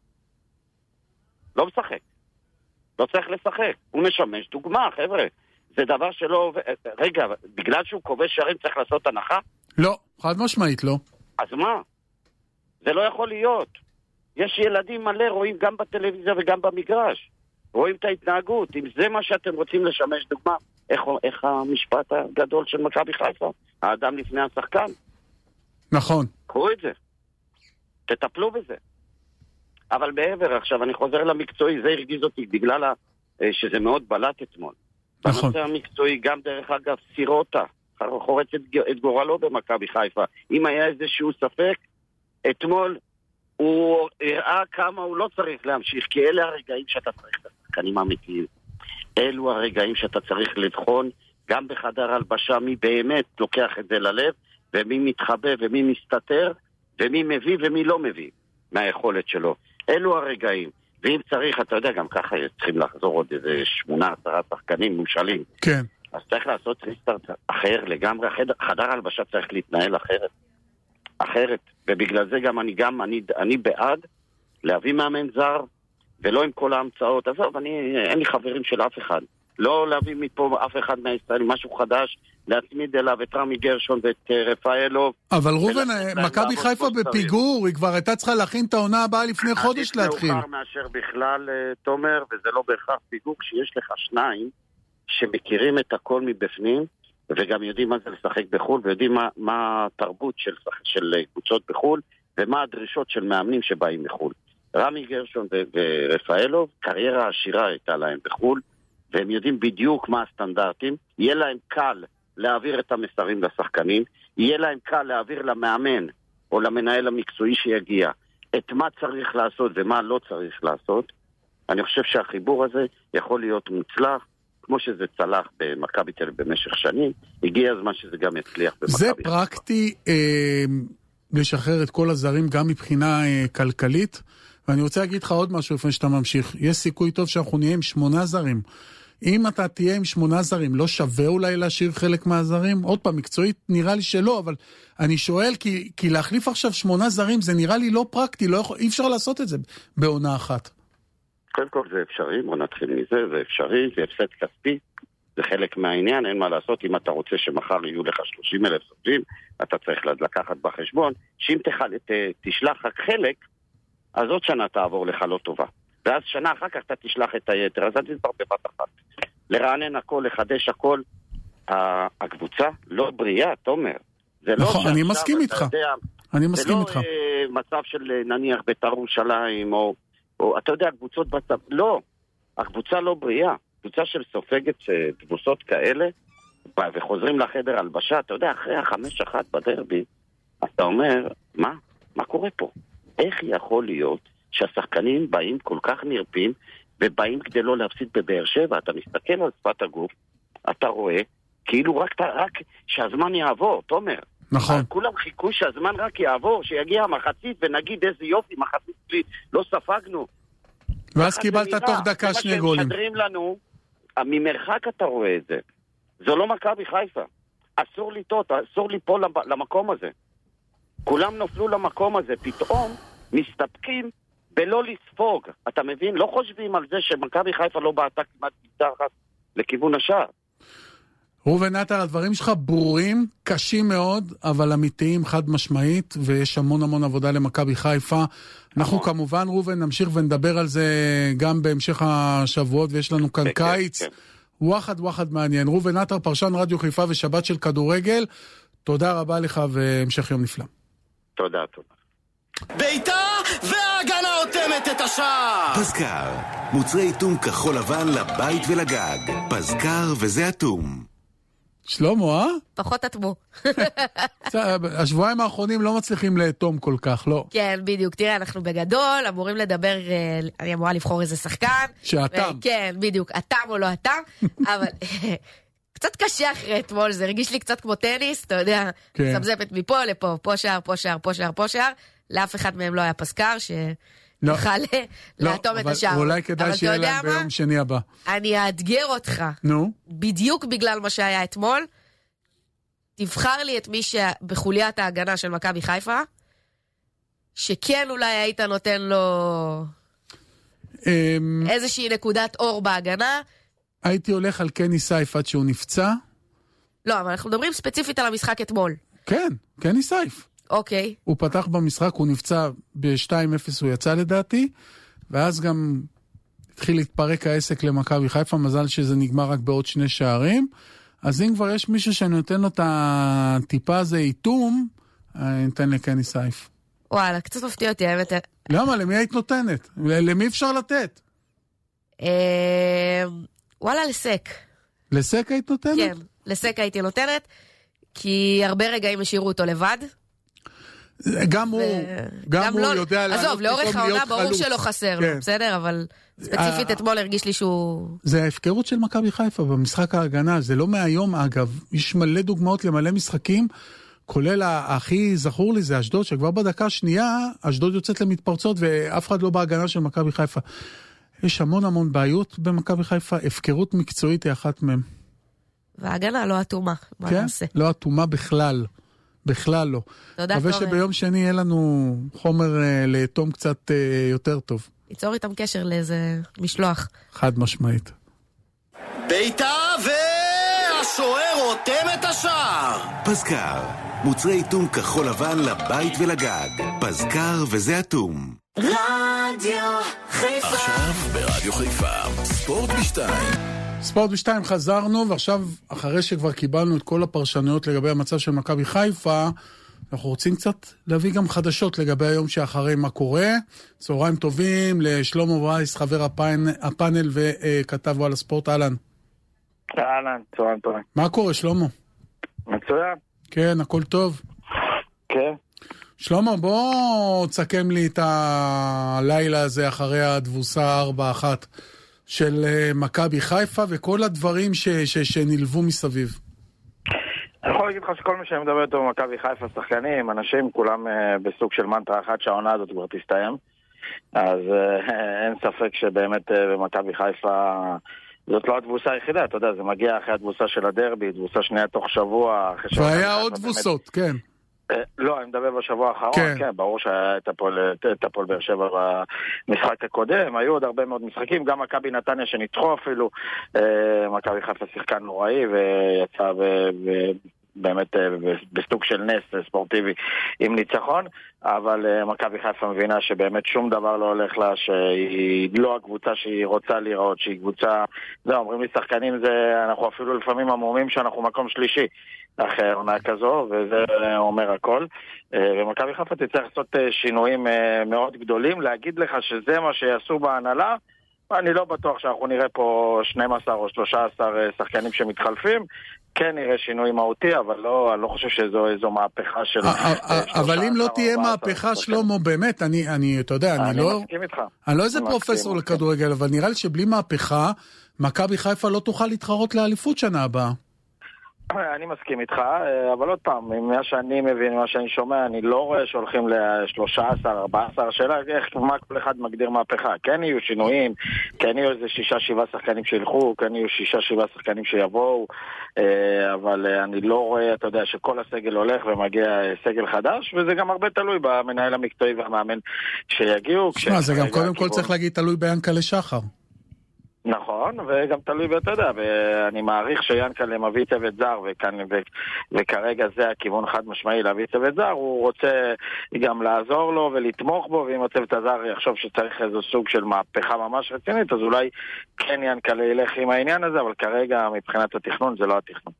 לא משחק. לא צריך לשחק. הוא משמש דוגמה, חבר'ה. זה דבר שלא... רגע, בגלל שהוא כובש שערים צריך לעשות הנחה? לא, חד משמעית לא. אז מה? זה לא יכול להיות. יש ילדים מלא, רואים גם בטלוויזיה וגם במגרש. רואים את ההתנהגות. אם זה מה שאתם רוצים לשמש דוגמה, איך המשפט הגדול של מכבי חיפה? האדם לפני השחקן. נכון. קחו את זה. תטפלו בזה. אבל בעבר, עכשיו אני חוזר למקצועי, זה הרגיז אותי בגלל שזה מאוד בלט אתמול. נכון. בנושא המקצועי, גם דרך אגב, סירוטה, חורץ את גורלו במכבי חיפה. אם היה איזשהו ספק, אתמול הוא הראה כמה הוא לא צריך להמשיך, כי אלה הרגעים שאתה צריך את השחקנים האמיתיים. אלו הרגעים שאתה צריך לבחון, גם בחדר הלבשה, מי באמת לוקח את זה ללב, ומי מתחבא ומי מסתתר, ומי מביא ומי לא מביא מהיכולת שלו. אלו הרגעים. ואם צריך, אתה יודע, גם ככה צריכים לחזור עוד איזה 8-10 שחקנים מושלים. כן. אז צריך לעשות ריסטארט אחר לגמרי. חדר הלבשה צריך להתנהל אחרת. ובגלל זה גם אני בעד להביא מאמן זר, ולא עם כל ההמצאות. עזוב, אין לי חברים של אף אחד. לא להביא מפה אף אחד מהישראלים, משהו חדש, להצמיד אליו את רמי גרשון ואת רפאלוב. אבל רובן, מכבי חיפה בפיגור, היא כבר הייתה צריכה להכין את העונה הבאה לפני חודש להתחיל. מאוחר מאשר בכלל, תומר, וזה לא בהכרח פיגור, כשיש לך שניים שמכירים את הכל מבפנים, וגם יודעים מה זה לשחק בחול, ויודעים מה התרבות של קבוצות בחול, ומה הדרישות של מאמנים שבאים מחול. רמי גרשון ורפאלוב, קריירה עשירה הייתה להם בחול, והם יודעים בדיוק מה הסטנדרטים, יהיה להם קל להעביר את המסרים לשחקנים, יהיה להם קל להעביר למאמן או למנהל המקצועי שיגיע את מה צריך לעשות ומה לא צריך לעשות. אני חושב שהחיבור הזה יכול להיות מוצלח, כמו שזה צלח במכבי תל אביב במשך שנים, הגיע הזמן שזה גם יצליח במכבי. זה פרקטי לשחרר את כל הזרים גם מבחינה כלכלית, ואני רוצה להגיד לך עוד משהו לפני שאתה ממשיך. יש סיכוי טוב שאנחנו נהיה עם 8 זרים. אם אתה תהיה עם 8 זרים, לא שווה אולי להשאיר חלק מהזרים? עוד פעם, מקצועית נראה לי שלא, אבל אני שואל, כי להחליף עכשיו 8 זרים, זה נראה לי לא פרקטי, אי אפשר לעשות את זה בעונה אחת. קודם כל זה אפשרי, בוא נתחיל מזה, זה אפשרי, זה הפסד כספי, זה חלק מהעניין, אין מה לעשות, אם אתה רוצה שמחר יהיו לך 30,000 סופים, אתה צריך לקחת בחשבון, שאם תשלח רק חלק, אז עוד שנה תעבור לך לא טובה. ואז שנה אחר כך אתה תשלח את היתר, אז אתה תסבר בבת אחת. לרענן הכל, לחדש הכל, הקבוצה לא בריאה, תומר. נכון, אני מסכים איתך. אני מסכים איתך. זה לא מצב של נניח בית"ר ירושלים, או אתה יודע, קבוצות בצד, לא. הקבוצה לא בריאה. קבוצה של סופגת תבוסות כאלה, וחוזרים לחדר הלבשה, אתה יודע, אחרי 5-1 בדרבי, אתה אומר, מה קורה פה? איך יכול להיות שהשחקנים באים כל כך נרפים, ובאים כדי לא להפסיד בבאר שבע? אתה מסתכל על שפת הגוף, אתה רואה, כאילו רק שהזמן יעבור, תומר. נכון. כולם חיכו שהזמן רק יעבור, שיגיע המחצית, ונגיד איזה יופי, מחצית שלי, לא ספגנו. ואז קיבלת תוך דקה 2 גולים. משדרים לנו, ממרחק אתה רואה את זה. זו לא מכבי חיפה. אסור לטעות, אסור ליפול למקום הזה. כולם נופלו למקום הזה, פתאום מסתפקים בלא לספוג. אתה מבין? לא חושבים על זה שמכבי חיפה לא בעטה כמעט מתחת לכיוון השער. ראובן עטר, הדברים שלך ברורים, קשים מאוד, אבל אמיתיים, חד משמעית, ויש המון עבודה למכבי חיפה. אנחנו כמובן, ראובן, נמשיך ונדבר על זה גם בהמשך השבועות, ויש לנו כאן קיץ. וואחד מעניין. ראובן עטר, פרשן רדיו חיפה ושבת של כדורגל. תודה רבה לך והמשך יום נפלא. תודה. ביתה וההגנה עותמת את השער. פזקר, מוצרי איתום כחול לבן לבית ולגג. פזקר וזה אטום. שלמה, פחות אטמו. השבועיים האחרונים לא מצליחים לאטום כל כך, לא? כן, בדיוק. תראה, אנחנו בגדול, אמורים לדבר, אני אמורה לבחור איזה שחקן. שאתם. כן, בדיוק. אתם או לא אתם, אבל קצת קשה אחרי אתמול, זה הרגיש לי קצת כמו טניס, אתה יודע, סמזפת מפה לפה, פה שער, לאף אחד מהם לא היה פזקר, יוכל לאטום את השער. אולי כדאי שיהיה להם ביום שני הבא. אני אאתגר אותך. נו? בדיוק בגלל מה שהיה אתמול, תבחר לי את מי שבחוליית ההגנה של מכבי חיפה, שכן אולי היית נותן לו איזושהי נקודת אור בהגנה. הייתי הולך על קני סייף עד שהוא נפצע. לא, אבל אנחנו מדברים ספציפית על המשחק אתמול. כן, קני סייף. אוקיי. הוא פתח במשחק, הוא נפצע ב-2-0, הוא יצא לדעתי, ואז גם התחיל להתפרק העסק למכבי חיפה, מזל שזה נגמר רק בעוד 2 שערים, אז אם כבר יש מישהו שאני נותן לו את הטיפה הזה איתום, אני נותן לקני סייף. וואלה, קצת מפתיע אותי, האמת. למה? למי היית נותנת? למי אפשר לתת? וואלה, לסק. לסק היית נותנת? כן, לסק הייתי נותנת, כי הרבה רגעים השאירו אותו לבד. גם הוא יודע לעלות. עזוב, לאורך העונה ברור שלא חסר לו, בסדר? אבל ספציפית אתמול הרגיש לי שהוא... זה ההפקרות של מכבי חיפה במשחק ההגנה, זה לא מהיום אגב, יש מלא דוגמאות למלא משחקים, כולל הכי זכור לי זה אשדוד, שכבר בדקה השנייה אשדוד יוצאת למתפרצות ואף אחד לא בהגנה של מכבי חיפה. יש המון בעיות במכבי חיפה, הפקרות מקצועית היא אחת מהם. וההגנה לא אטומה, מה נעשה? לא אטומה בכלל. בכלל לא. תודה, אבל שביום שני יהיה לנו חומר לאטום קצת יותר טוב. ייצור איתם קשר לאיזה משלוח. חד משמעית. ביתה והשוער רותם את השער. פזקר, מוצרי איתום כחול לבן לבית ולגג. פזקר וזה אטום. רדיו חיפה. עכשיו ברדיו חיפה. ספורט בשתיים. ספורט בשתיים חזרנו, ועכשיו, אחרי שכבר קיבלנו את כל הפרשנויות לגבי המצב של מכבי חיפה, אנחנו רוצים קצת להביא גם חדשות לגבי היום שאחרי מה קורה. צהריים טובים לשלמה וייס, חבר הפאנל וכתב על הספורט. אהלן. אהלן, צהריים טובים. מה קורה, שלמה? מצוין. כן, הכל טוב. כן. שלמה, בוא תסכם לי את הלילה הזה אחרי הדבוסה 4-1 של מכבי חיפה וכל הדברים שנלוו מסביב. אני יכול להגיד לך שכל מי שאני מדבר איתו במכבי חיפה, שחקנים, אנשים, כולם בסוג של מנטרה אחת שהעונה הזאת כבר תסתיים. אז אין ספק שבאמת במכבי חיפה זאת לא הדבוסה היחידה, אתה יודע, זה מגיע אחרי הדבוסה של הדרבי, דבוסה שנייה תוך שבוע. והיה עוד דבוסות, כן. לא, אני מדבר בשבוע האחרון, כן, ברור שהיה את הפועל באר שבע במשחק הקודם, היו עוד הרבה מאוד משחקים, גם מכבי נתניה שניצחו אפילו, מכבי חיפה שיחקה נוראי ויצא באמת בסוג של נס ספורטיבי עם ניצחון, אבל מכבי חיפה מבינה שבאמת שום דבר לא הולך לה, שהיא לא הקבוצה שהיא רוצה לראות, שהיא קבוצה, זה אומרים לי שחקנים, אנחנו אפילו לפעמים המומים שאנחנו מקום שלישי אחרי עונה כזו, וזה אומר הכל. ומכבי חיפה תצטרך לעשות שינויים מאוד גדולים, להגיד לך שזה מה שיעשו בהנהלה, אני לא בטוח שאנחנו נראה פה 12 או 13 שחקנים שמתחלפים, כן נראה שינוי מהותי, אבל אני לא חושב שזו מהפכה של... אבל אם לא תהיה מהפכה, שלמה, באמת, אתה יודע, אני לא איזה פרופסור לכדורגל, אבל נראה לי שבלי מהפכה, מכבי חיפה לא תוכל להתחרות לאליפות שנה הבאה. אני מסכים איתך, אבל עוד פעם, ממה שאני מבין, ממה שאני שומע, אני לא רואה שהולכים ל-13, 14, השאלה מה כל אחד מגדיר מהפכה. כן יהיו שינויים, כן יהיו איזה 6-7 שחקנים שילכו, כן יהיו 6-7 שחקנים שיבואו, אבל אני לא רואה, אתה יודע, שכל הסגל הולך ומגיע סגל חדש, וזה גם הרבה תלוי במנהל המקצועי והמאמן שיגיעו. זה גם קודם כל צריך להגיד תלוי ביענקל'ה שחר. נכון, וגם תלוי ואתה יודע, ואני מעריך שיענקל'ה מביא צוות זר, וכרגע זה הכיוון חד משמעי להביא צוות זר, הוא רוצה גם לעזור לו ולתמוך בו, ואם הצוות הזר יחשוב שצריך איזו סוג של מהפכה ממש רצינית, אז אולי כן יענקל'ה ילך עם העניין הזה, אבל כרגע מבחינת התכנון זה לא התכנון.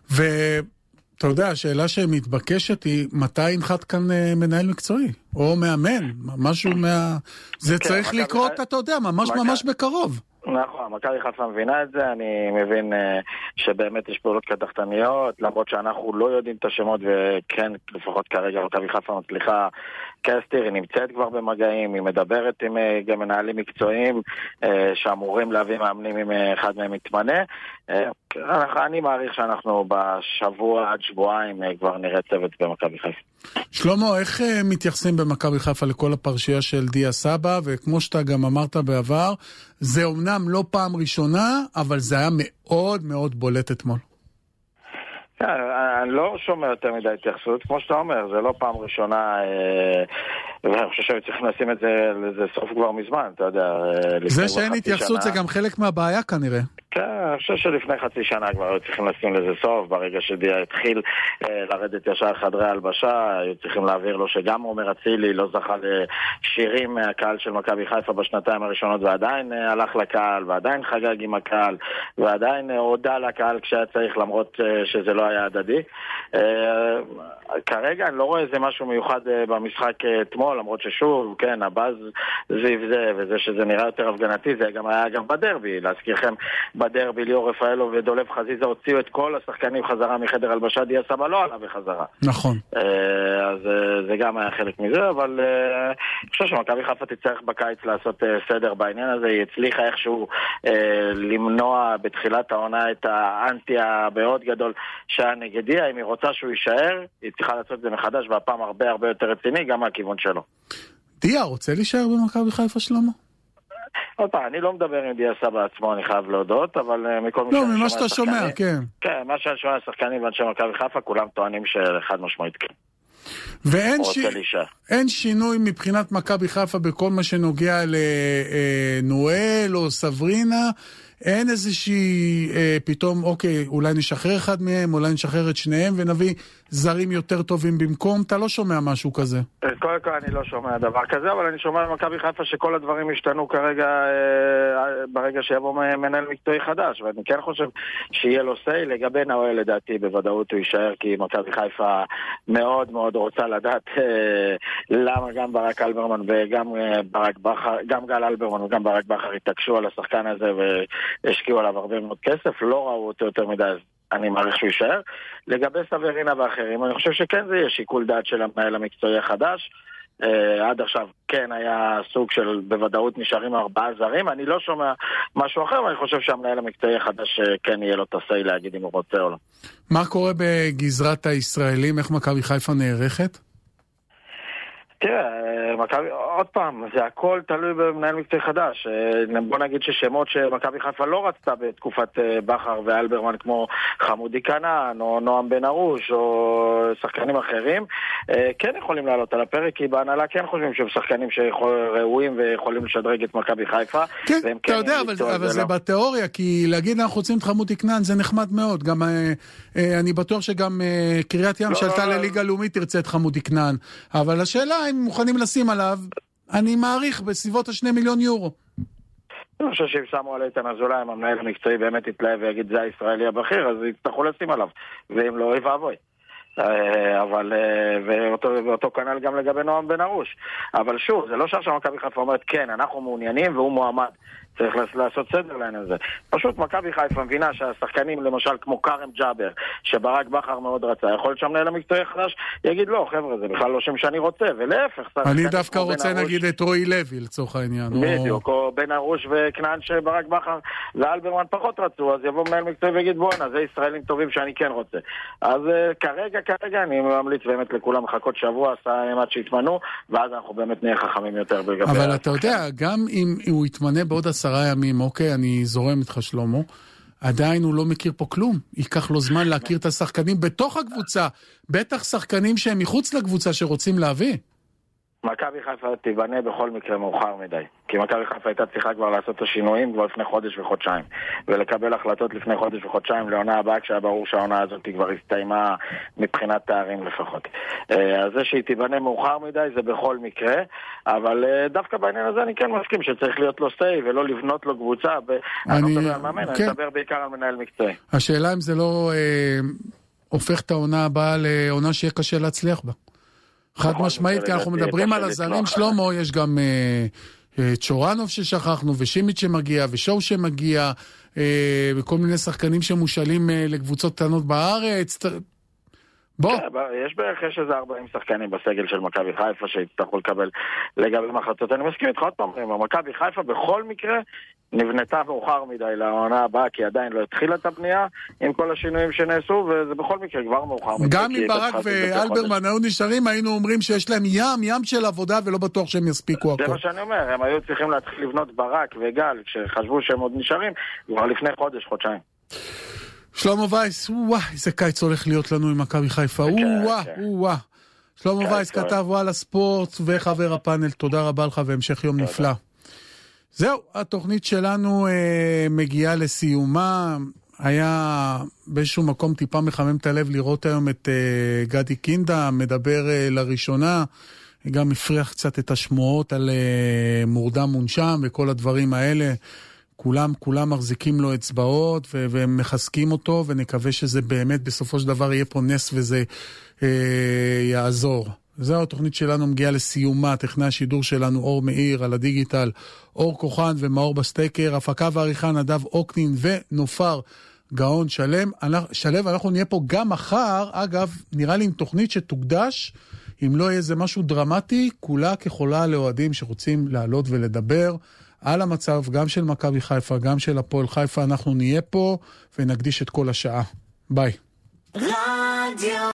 אתה יודע, השאלה שמתבקשת היא, מתי ינחת כאן מנהל מקצועי? או מאמן? משהו זה צריך לקרות, אתה יודע, ממש בקרוב. נכון, מכבי חיפה מבינה את זה, אני מבין שבאמת יש פעולות קדחתניות, למרות שאנחנו לא יודעים את השמות, וכן, לפחות כרגע מכבי חיפה מצליחה, קסטיר, היא נמצאת כבר במגעים, היא מדברת עם גם מנהלים מקצועיים שאמורים להביא מאמנים אם אחד מהם מתמנה. אני מעריך שאנחנו בשבוע עד שבועיים כבר נראה צוות במכבי חיפה. שלמה, איך מתייחסים במכבי חיפה לכל הפרשייה של דיה סבא, וכמו שאתה גם אמרת בעבר, זה אומנם לא פעם ראשונה, אבל זה היה מאוד מאוד בולט אתמול. אני לא שומע יותר מדי התייחסות, כמו שאתה אומר, זה לא פעם ראשונה, ואני חושב שצריך לשים את זה לזה סוף כבר מזמן, אתה יודע. זה שאין התייחסות זה גם חלק מהבעיה כנראה. כן, אני חושב שלפני חצי שנה כבר היו צריכים לשים לזה סוף, ברגע שדיה התחיל לרדת ישר חדרי הלבשה, היו צריכים להעביר לו שגם עומר אצילי לא זכה לשירים מהקהל של מכבי חיפה בשנתיים הראשונות, ועדיין הלך לקהל, ועדיין חגג עם הקהל, ועדיין הודע לקהל כשהיה צריך, למרות שזה לא היה הדדי. כרגע אני לא רואה איזה משהו מיוחד במשחק אתמול, למרות ששוב, כן, הבאז זיו זה, וזה שזה נראה יותר הפגנתי, זה גם היה גם בדרבי, להזכירכם, בדרבי ליאור רפאלו ודולב חזיזה הוציאו את כל השחקנים חזרה מחדר הלבשה, דיה סבא לא עלה בחזרה. נכון. אז זה גם היה חלק מזה, אבל אני חושב שמכבי חיפה תצטרך בקיץ לעשות סדר בעניין הזה, היא הצליחה איכשהו למנוע בתחילת העונה את האנטי המאוד גדול שהיה נגדיה, אם היא רוצה שהוא יישאר, היא צריכה לעשות את זה מחדש, והפעם הרבה הרבה יותר רציני, גם מהכיוון שלו. דיה, רוצה להישאר במכבי חיפה, שלמה? עוד פעם, אני לא מדבר עם דיה סבא עצמו, אני חייב להודות, אבל מכל לא, ממה שאתה שומע, כן. כן, מה שאני שומע שחקנים ואנשי מכבי חיפה, כולם טוענים שאחד משמעית כן. ואין שינוי מבחינת מכבי חיפה בכל מה שנוגע לנואל או סברינה, אין איזושהי פתאום, אוקיי, אולי נשחרר אחד מהם, אולי נשחרר את שניהם ונביא זרים יותר טובים במקום? אתה לא שומע משהו כזה. קודם כל אני לא שומע דבר כזה, אבל אני שומע במכבי חיפה שכל הדברים השתנו כרגע ברגע שיבוא מנהל מקצועי חדש, ואני כן חושב שיהיה לו סי. לגבי נאואל לדעתי בוודאות הוא יישאר, כי מכבי חיפה מאוד מאוד רוצה לדעת למה גם ברק אלברמן וגם ברק בכר, גם גל אלברמן וגם ברק בכר התעקשו על השחקן הזה והשקיעו עליו הרבה מאוד כסף, לא ראו אותו יותר מדי, אני מעריך שהוא יישאר. לגבי סברינה ואחרים, אני חושב שכן זה יהיה שיקול דעת של המנהל המקצועי החדש. עד עכשיו כן היה סוג של בוודאות נשארים 4 זרים, אני לא שומע משהו אחר, ואני חושב שהמנהל המקצועי החדש כן יהיה לו תסי להגיד אם הוא רוצה או לא. מה קורה בגזרת הישראלים? איך מכבי חיפה נערכת? תראה, עוד פעם, זה הכל תלוי במנהל מקצועי חדש. בוא נגיד ששמות שמכבי חיפה לא רצתה בתקופת בכר ואלברמן, כמו חמודי כנען או נועם בן ארוש או שחקנים אחרים, כן יכולים לעלות על הפרק, כי בהנהלה כן חושבים שהם שחקנים שראויים ויכולים לשדרג את מכבי חיפה. כן, אתה יודע, אבל זה בתיאוריה, כי להגיד אנחנו רוצים את חמודי כנען זה נחמד מאוד. גם אני בטוח שגם קריית ים שעלתה לליגה לאומית תרצה את חמודי כנען, אבל השאלה אם מוכנים לשים עליו, אני מעריך בסביבות 2 מיליון יורו. אני חושב שאם שמו על איתן אזולאי, אם המנהל המקצועי באמת יתלהב ויגיד זה הישראלי הבכיר, אז יצטרכו לשים עליו, ואם לא, אוי ואבוי. אבל ואותו כנ"ל גם לגבי נועם בן ארוש. אבל שוב, זה לא שעכשיו מכבי חיפה אומרת כן, אנחנו מעוניינים והוא מועמד. צריך לעשות סדר לעניין הזה. פשוט מכבי חיפה מבינה שהשחקנים למשל כמו קרם ג'אבר, שברק בכר מאוד רצה, יכול להיות שהמנהל המקצועי החדש יגיד לא, חבר'ה, זה בכלל לא שם שאני רוצה, ולהפך. אני דווקא רוצה נגיד את רועי לוי לצורך העניין. בדיוק, או בן ארוש וכנען שברק בכר ואלברמן פחות רצו, אז יבוא מנהל מקצועי ויגיד בואנה, זה ישראלים טובים שאני כן רוצה. אז כרגע אני ממליץ באמת לכולם לחכות שבוע, עד שיתמנו, ואז אנחנו באמת נהיה חכמים יותר. אבל אתה יודע, גם אם הוא יתמנה בעוד 10 ימים, אוקיי, אני זורם איתך שלמה, עדיין הוא לא מכיר פה כלום. ייקח לו זמן להכיר את השחקנים בתוך הקבוצה, בטח שחקנים שהם מחוץ לקבוצה שרוצים להביא. מכבי חיפה תיבנה בכל מקרה מאוחר מדי, כי מכבי חיפה הייתה צריכה כבר לעשות את השינויים כבר לפני חודש וחודשיים, ולקבל החלטות לפני חודש וחודשיים לעונה הבאה, כשהיה ברור שהעונה הזאת כבר הסתיימה מבחינת תארים לפחות. אז זה שהיא תיבנה מאוחר מדי זה בכל מקרה, אבל דווקא בעניין הזה אני כן מסכים שצריך להיות לו סי ולא לבנות לו קבוצה. אני לא מדבר על מאמן, אני מדבר בעיקר על מנהל מקצועי. השאלה אם זה לא הופך את העונה הבאה לעונה שיהיה קשה להצליח בה. חד משמעית, כי אנחנו מדברים על הזרים, שלמה, יש גם צ'ורנוב ששכחנו, ושימיץ' שמגיע, ושואו שמגיע, וכל מיני שחקנים שמושאלים לקבוצות קטנות בארץ. בוא. יש בערך איזה 40 שחקנים בסגל של מכבי חיפה שיצטרכו לקבל לגבי מחלטות. אני מסכים איתך עוד פעם, מכבי חיפה בכל מקרה נבנתה מאוחר מדי לעונה הבאה, כי עדיין לא התחילה את הבנייה עם כל השינויים שנעשו, וזה בכל מקרה כבר מאוחר מדי. גם אם ברק ואלברמן היו נשארים, היינו אומרים שיש להם ים של עבודה, ולא בטוח שהם יספיקו הכל. זה מה שאני אומר, הם היו צריכים להתחיל לבנות ברק וגל, כשחשבו שהם עוד נשארים, כבר לפני חודש-חודשיים. שלמה וייס, איזה קיץ הולך להיות לנו עם מכבי חיפה, שלמה וייס כתב וואלה ספורט וחבר הפאנל, תודה רבה לך והמשך יום נפלא. זהו, התוכנית שלנו מגיעה לסיומה. היה באיזשהו מקום טיפה מחמם את הלב לראות היום את גדי קינדה מדבר לראשונה, גם הפריח קצת את השמועות על מורדם מונשם וכל הדברים האלה. כולם מחזיקים לו אצבעות והם מחזקים אותו, ונקווה שזה באמת בסופו של דבר יהיה פה נס וזה יעזור. זהו, התוכנית שלנו מגיעה לסיומה, טכנאי השידור שלנו אור מאיר, על הדיגיטל אור כוחן ומאור בסטקר, הפקה ועריכה נדב אוקנין ונופר גאון שלב. אנחנו נהיה פה גם מחר, אגב, נראה לי עם תוכנית שתוקדש, אם לא יהיה איזה משהו דרמטי, כולה כחולה לאוהדים שרוצים לעלות ולדבר על המצב, גם של מכבי חיפה, גם של הפועל חיפה. אנחנו נהיה פה ונקדיש את כל השעה. ביי. רדיו